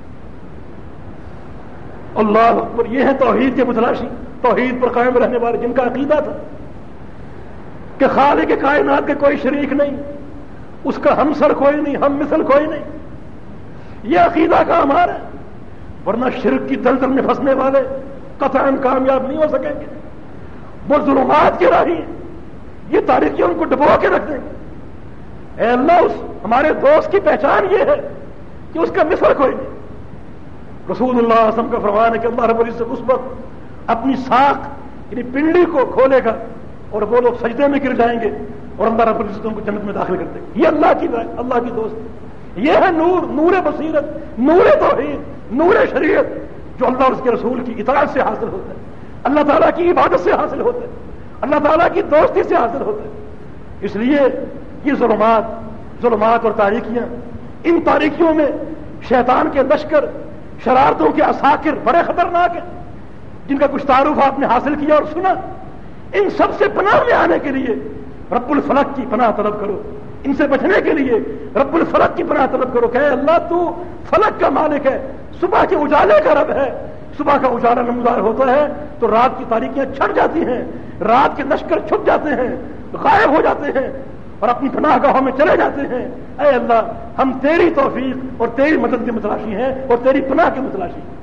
اللہ اکبر، یہ ہے توحید کے متلاشی، توحید پر قائم رہنے والے، جن کا عقیدہ تھا کہ خالق کائنات کے کوئی شریک نہیں، اس کا ہمسر کوئی نہیں، ہم مثل کوئی نہیں۔ یہ عقیدہ کا ہمارا ہے، ورنہ شرک کی دلدل میں پھنسنے والے قطعاً کامیاب نہیں ہو سکیں گے. وہ ظلمات کی راہی ہیں, یہ تاریخی ان کو ڈبو کے رکھ دیں گے. اے اللہ, اس ہمارے دوست کی پہچان یہ ہے کہ اس کا مثل کوئی نہیں. رسول اللہ صلی اللہ علیہ وسلم کا فرمان ہے کہ اللہ رب العزت اس وقت اپنی ساق یعنی پنڈلی کو کھولے گا اور وہ لوگ سجدے میں گر جائیں گے اور اللہ رب العزت ان کو جنت میں داخل کر دے گا. یہ اللہ کی دوست, یہ ہے نور, نور بصیرت, نور توحید, نور شریعت, جو اللہ اور اس کے رسول کی اطاعت سے حاصل ہوتا ہے, اللہ تعالیٰ کی عبادت سے حاصل ہوتا ہے, اللہ تعالیٰ کی دوستی سے حاصل ہوتا ہے. اس لیے یہ ظلمات اور تاریکیاں, ان تاریکیوں میں شیطان کے لشکر, شرارتوں کے عساکر بڑے خطرناک ہیں, جن کا کچھ تعارف آپ نے حاصل کیا اور سنا. ان سب سے پناہ میں آنے کے لیے رب الفلق کی پناہ طلب کرو, ان سے بچنے کے لیے رب الفلق کی پناہ طلب کرو کہ اے اللہ تو فلک کا مالک ہے, صبح کے اجالے کا رب ہے. صبح کا اجالا نمودار ہوتا ہے تو رات کی تاریکیاں چھٹ جاتی ہیں, رات کے لشکر چھپ جاتے ہیں, غائب ہو جاتے ہیں اور اپنی پناہ گاہوں میں چلے جاتے ہیں. اے اللہ, ہم تیری توفیق اور تیری مدد کے متلاشی ہیں اور تیری پناہ کے متلاشی ہیں.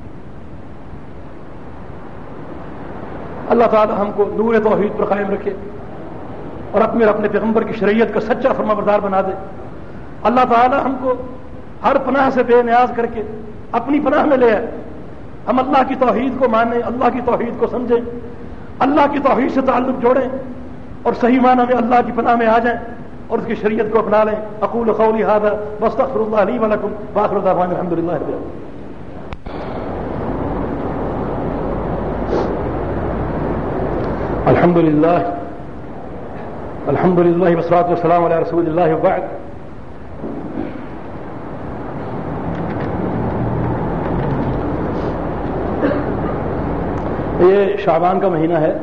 اللہ تعالی ہم کو نور توحید پر قائم رکھے اور اپنے پیغمبر کی شریعت کا سچا فرما بردار بنا دے. اللہ تعالی ہم کو ہر پناہ سے بے نیاز کر کے اپنی پناہ میں لے آئے. ہم اللہ کی توحید کو مانیں, اللہ کی توحید کو سمجھیں, اللہ کی توحید سے تعلق جوڑیں اور صحیح معنی میں اللہ کی پناہ میں آ جائیں اور اس کی شریعت کو اپنا لیں. اقول قولی ھذا واستغفر اللہ لی ولکم وآخر دعوانا الحمدللہ رب العالمین. الحمد للہ والصلاۃ والسلام علی رسول اللہ وبعد. یہ شعبان کا مہینہ ہے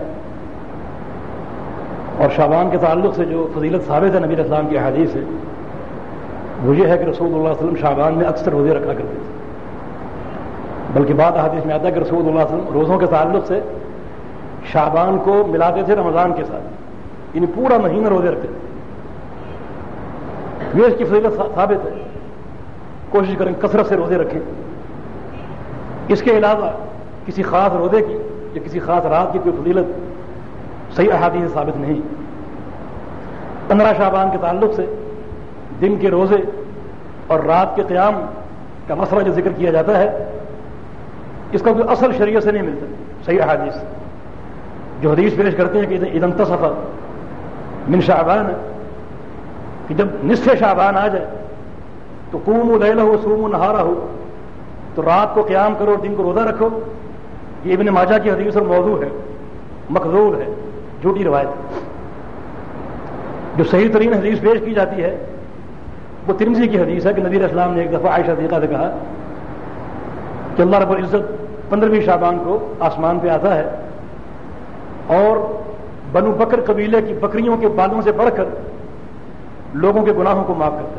اور شعبان کے تعلق سے جو فضیلت ثابت ہے نبی اسلام کی احادیث سے, وہ یہ ہے کہ رسول اللہ صلی اللہ علیہ وسلم شعبان میں اکثر روزے رکھا کرتے تھے. بلکہ بعض احادیث میں آتا ہے کہ رسول اللہ صلی اللہ علیہ وسلم روزوں کے تعلق سے شعبان کو ملاتے تھے رمضان کے ساتھ, یعنی پورا مہینہ روزے رکھتے تھے. یہ اس کی فضیلت ثابت ہے. کوشش کریں کثرت سے روزے رکھیں. اس کے علاوہ کسی خاص روزے کی یا کسی خاص رات کی کوئی فضیلت صحیح احادیث سے ثابت نہیں. 15 شعبان کے تعلق سے دن کے روزے اور رات کے قیام کا مسئلہ جو ذکر کیا جاتا ہے, اس کا کوئی اصل شریعت سے نہیں ملتا صحیح احادیث. جو حدیث پیش کرتے ہیں کہ اذا انتصف من شعبان, کہ جب نصف شعبان آ جائے تو قوموا لیلہ وصوموا نہارہ, تو رات کو قیام کرو, دن کو روزہ رکھو. یہ ابن ماجہ کی حدیث اور موضوع ہے, مکذوب ہے, جھوٹی روایت. جو صحیح ترین حدیث پیش کی جاتی ہے وہ ترمذی کی حدیث ہے کہ نبی اسلام نے ایک دفعہ عائشہ صدیقہ سے کہا کہ اللہ رب العزت 15ویں شعبان کو آسمان پہ آتا ہے اور بنو بکر قبیلے کی بکریوں کے بالوں سے بڑھ کر لوگوں کے گناہوں کو معاف کرتا ہے.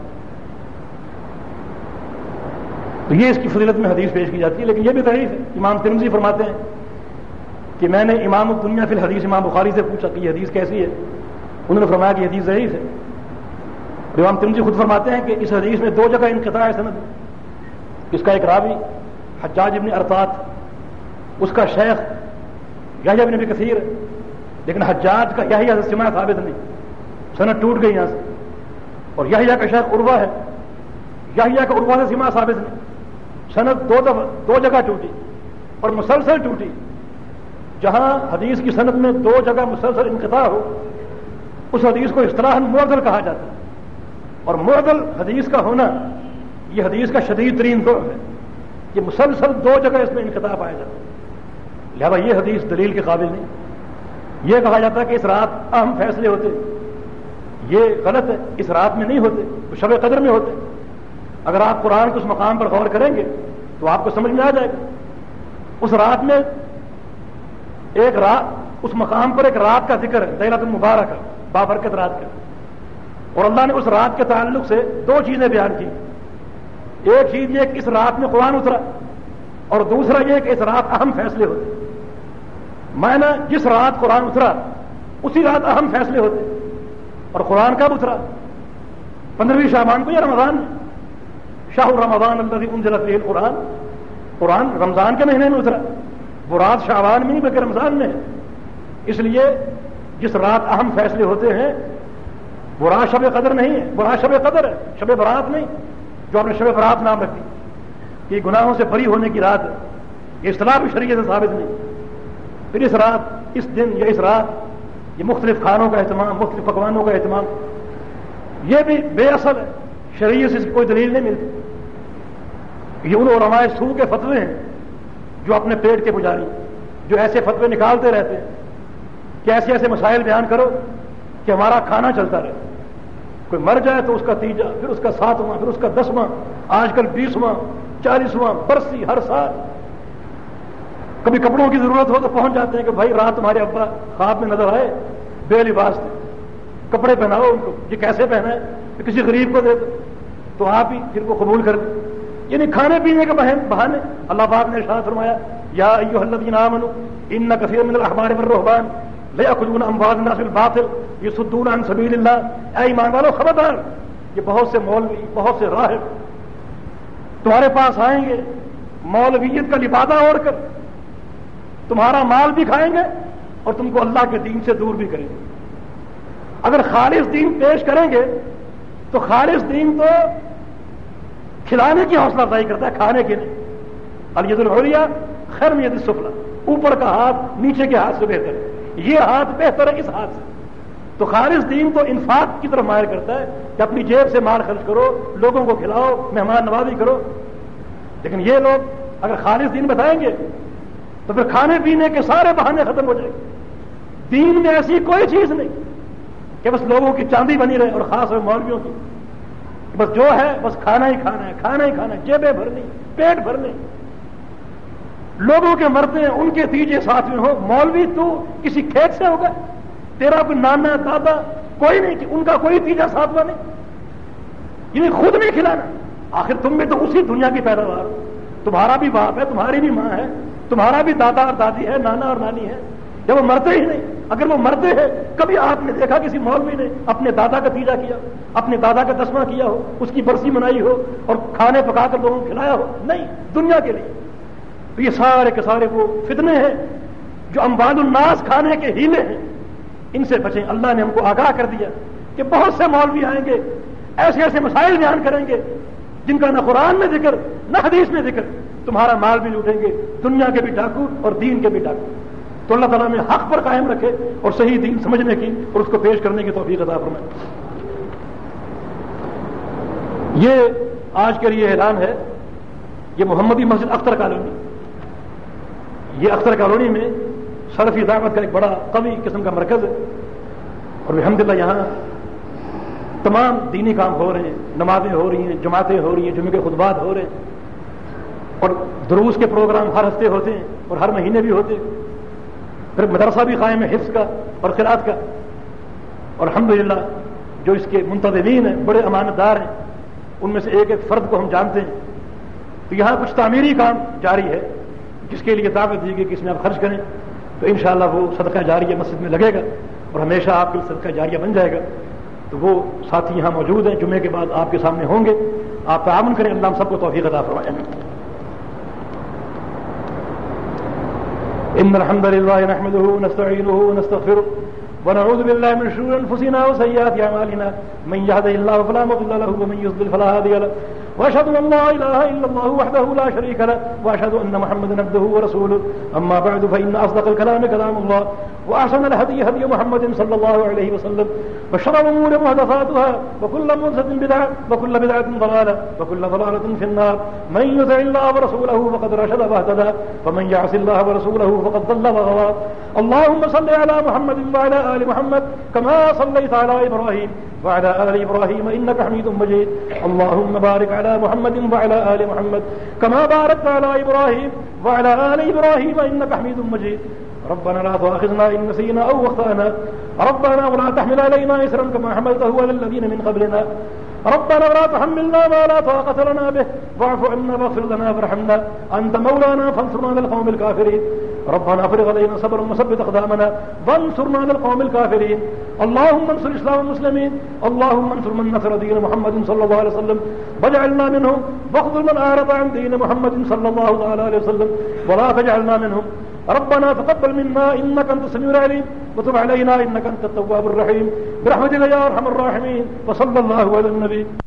تو یہ اس کی فضیلت میں حدیث پیش کی جاتی ہے, لیکن یہ بھی ضعیف ہے. امام ترمذی فرماتے ہیں کہ میں نے امام الدنیا فی الحدیث امام بخاری سے پوچھا کہ یہ حدیث کیسی ہے. انہوں نے فرمایا کہ یہ حدیث ضعیف ہے. امام ترمذی خود فرماتے ہیں کہ اس حدیث میں 2 جگہ انقطاع سند ہے. اس کا ایک راوی حجاج ابن ارطات, اس کا شیخ یحییٰ ابن ابی کثیر, لیکن حجاج کا یحییٰ سے سماع ثابت نہیں, سند ٹوٹ گئی یہاں سے. اور یحییٰ کا شیخ عروہ ہے, یحییٰ کا عروہ سے سماع ثابت نہیں, سند 2 جگہ ٹوٹی اور مسلسل ٹوٹی. جہاں حدیث کی سند میں 2 جگہ مسلسل انقطاع ہو اس حدیث کو اصطلاحاً معضل کہا جاتا ہے. اور معضل حدیث کا ہونا یہ حدیث کا شدید ترین ضعف ہے کہ مسلسل 2 جگہ اس میں انقطاع پایا جاتا ہے. لہذا یہ حدیث دلیل کے قابل نہیں. یہ کہا جاتا ہے کہ اس رات اہم فیصلے ہوتے, یہ غلط ہے. اس رات میں نہیں ہوتے, تو شب قدر میں ہوتے. اگر آپ قرآن کے اس مقام پر غور کریں گے تو آپ کو سمجھ میں آ جائے گا. اس رات میں ایک رات, اس مقام پر ایک رات کا ذکر ہے, لیلۃ المبارکہ, بابرکت رات کا. اور اللہ نے اس رات کے تعلق سے 2 چیزیں بیان کی. ایک چیز یہ کہ اس رات میں قرآن اترا, اور دوسرا یہ کہ اس رات اہم فیصلے ہوتے. معنی جس رات قرآن اترا اسی رات اہم فیصلے ہوتے. اور قرآن کب اترا؟ 15ویں شعبان کو یا رمضان میں؟ شہر رمضان الذی انزل فیہ القرآن, قرآن رمضان کے مہینے میں اترا. وہ رات شعبان میں نہیں بلکہ رمضان میں ہے. اس لیے جس رات اہم فیصلے ہوتے ہیں وہ رات شب قدر نہیں ہے، وہ رات شب قدر ہے، شب برات نہیں. جو آپ نے شب برات نام رکھی کہ گناہوں سے بری ہونے کی رات ہے، یہ اصطلاح بھی شریعت سے ثابت نہیں. پھر اس رات، اس دن یا اس رات یہ مختلف کھانوں کا اہتمام، مختلف پکوانوں کا اہتمام، یہ بھی بے اصل ہے، شریعت سے اس کی کوئی دلیل نہیں ملتی. یہ ان علماء سو کے فتوے ہیں جو اپنے پیٹ کے پجاری، جو ایسے فتوے نکالتے رہتے ہیں کہ ایسے ایسے مسائل بیان کرو کہ ہمارا کھانا چلتا رہے. کوئی مر جائے تو اس کا تیجا، پھر اس کا 7واں، پھر اس کا 10واں، آج کل 20واں، 40واں، برسی ہر سال. کبھی کپڑوں کی ضرورت ہو تو پہنچ جاتے ہیں کہ بھائی رات تمہارے ابا خواب میں نظر آئے بے لباس تھے، کپڑے پہناؤ ان کو. یہ کیسے پہنا ہے؟ کہ کسی غریب کو دے دو تو آپ ہی جن کو قبول کر دیں. یعنی کھانے پینے کے بہانے. اللہ پاک نے ارشاد فرمایا یا ایھا الذین آمنوا ان کثیر من الاحبار والرہبان لیأکلون اموال الناس بالباطل یصدون عن سبیل اللہ. اے ایمان والو خبردار، یہ بہت سے مولوی، بہت سے راہب تمہارے پاس آئیں گے مولویت کا لبادہ اوڑھ کر، تمہارا مال بھی کھائیں گے اور تم کو اللہ کے دین سے دور بھی کریں گے. اگر خالص دین پیش کریں گے تو خالص دین تو کھلانے کی حوصلہ افزائی کرتا ہے، کھانے کی نہیں. الید العلیٰ خیر من ید السفلیٰ، اوپر کا ہاتھ نیچے کے ہاتھ سے بہتر ہے. یہ ہاتھ بہتر ہے اس ہاتھ سے. تو خالص دین تو انفاق کی طرف مائل کرتا ہے کہ اپنی جیب سے مال خرچ کرو، لوگوں کو کھلاؤ، مہمان نوازی کرو. لیکن یہ لوگ اگر خالص دین بتائیں گے تو پھر کھانے پینے کے سارے بہانے ختم ہو جائیں گے. دین میں ایسی کوئی چیز نہیں کہ بس لوگوں کی چاندی بنی رہے، اور خاص طور مولویوں کی بس جو ہے بس کھانا ہی کھانا ہے، کھانا ہی کھانا ہے، جیبیں بھرنی، پیٹ بھرنے. لوگوں کے مرتے ہیں ان کے تیجے ساتھ میں ہو. مولوی تو کسی کھیت سے ہوگا، تیرا کوئی نانا دادا کوئی نہیں، ان کا کوئی تیجا ساتواں نہیں. یعنی خود نہیں کھلانا. آخر تم بھی تو اسی دنیا کی پیداوار ہو. تمہارا بھی باپ ہے، تمہاری بھی ماں ہے، تمہارا بھی دادا اور دادی ہے، نانا اور نانی ہے. جب وہ مرتے ہی نہیں، اگر وہ مرتے ہیں کبھی آپ نے دیکھا کسی مولوی نے اپنے دادا کا تیجا کیا، اپنے دادا کا 10واں کیا ہو، اس کی برسی منائی ہو اور کھانے پکا کر لوگوں کو کھلایا ہو؟ نہیں، دنیا کے لیے. تو یہ سارے کے سارے وہ فتنے ہیں جو اموال الناس کھانے کے ہیلے ہیں. ان سے بچیں. اللہ نے ہم کو آگاہ کر دیا کہ بہت سے مولوی آئیں گے، ایسے ایسے مسائل بیان کریں گے جن کا نہ قرآن میں ذکر نہ حدیث میں ذکر. تمہارا مال بھی لوٹیں گے، دنیا کے بھی ڈاکو اور دین کے بھی ڈاکو. تو اللہ تعالیٰ میں حق پر قائم رکھے اور صحیح دین سمجھنے کی اور اس کو پیش کرنے کی توفیق عطا فرمائے. یہ آج کے لیے اعلان ہے. یہ محمدی مسجد اختر کالونی، یہ اختر کالونی میں سلفی دعوت کا ایک بڑا قوی قسم کا مرکز ہے. اور الحمدللہ یہاں تمام دینی کام ہو رہے ہیں، نمازیں ہو رہی ہیں، جماعتیں ہو رہی ہیں، جمعے کے خطبات ہو رہے ہیں، اور دروس کے پروگرام ہر ہفتے ہوتے ہیں اور ہر مہینے بھی ہوتے ہیں. پھر مدرسہ بھی قائم ہے حفظ کا اور قرات کا. اور الحمدللہ جو اس کے منتظمین ہیں بڑے امانت دار ہیں، ان میں سے ایک ایک فرد کو ہم جانتے ہیں. تو یہاں کچھ تعمیری کام جاری ہے جس کے لیے دعوت دی گئی کہ اس میں آپ خرچ کریں. تو انشاءاللہ وہ صدقہ جاریہ مسجد میں لگے گا اور ہمیشہ آپ کے صدقہ جاریہ بن جائے گا. تو وہ ساتھی یہاں موجود ہیں، جمعے کے بعد آپ کے سامنے ہوں گے. آپ تعاون کریں، اللہ ہم سب کو توفیق عطا فرمائے. ان الحمد لله نحمده ونستعينه ونستغفره ونعوذ بالله من شرور انفسنا وسيئات اعمالنا من يهده الله فلا مضل له ومن يضلل فلا هادي له واشهد ان لا اله الا الله وحده لا شريك له واشهد ان محمدا عبده ورسوله. اما بعد فان اصدق الكلام كلام الله واحسن الهدي هدي محمد صلى الله عليه وسلم وشر الامور محدثاتها وكل محدثة بدعة وكل بدعة ضلالة وكل ضلالة في النار. من يطع الله ورسوله فقد رشد واهتدى ومن يعص الله ورسوله فقد ضل وغوى. اللهم صل على محمد وعلى آل محمد كما صليت على إبراهيم وعلى آل إبراهيم إنك حميد مجيد. اللهم بارك على محمد وعلى آل محمد كما باركت على إبراهيم وعلى آل إبراهيم إنك حميد مجيد. ربنا لا تؤاخذنا إن نسينا أو أخطأنا ربنا ولا تحمل علينا إصرا كما حملته على الذين من قبلنا ربنا ولا تحملنا ما لا طاقة لنا به واعف عنا واغفر لنا وارحمنا أنت مولانا فانصرنا على القوم الكافرين. ربنا افرغ علينا صبرا وثبت اقدامنا وانصرنا على القوم الكافرين. اللهم انصر الاسلام والمسلمين. اللهم انصر من نصر دين محمد صلى الله عليه وسلم واجعلنا منهم واخذل من اعرض عن دين محمد صلى الله عليه وسلم ولا تجعلنا منهم. ربنا تقبل منا إنك أنت السميع العليم وتب علينا إنك أنت التواب الرحيم برحمتك يا أرحم الراحمين وصلى الله على النبي